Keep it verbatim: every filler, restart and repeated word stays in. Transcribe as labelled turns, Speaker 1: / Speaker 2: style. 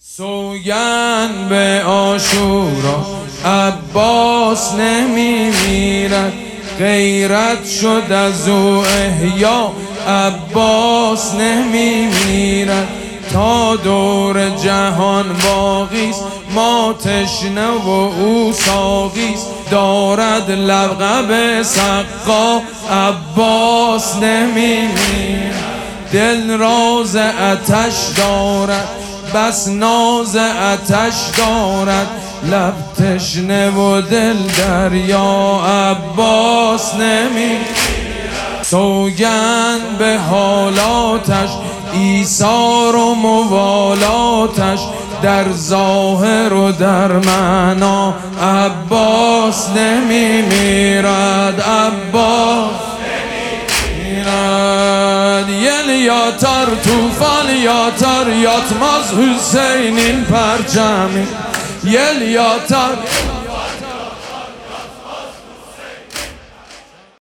Speaker 1: سوگند به عاشورا عباس نمی میرد، غیرت شد از او احیا عباس نمی میرد. تا دور جهان باقیست ما تشنه و او ساقیست، دارد لقب سقا عباس نمی میرد. دل راز آتش دارد بس ناز آتش دارد، لب تشنه و دل دریا عباس نمی. سوگند به حالاتش ایثار و موالاتش، در ظاهر و در معنا عباس نمی میرد. عباس Yelyatar tufan yatar yatmaz Hüseyin'in perçemi. Yel yatar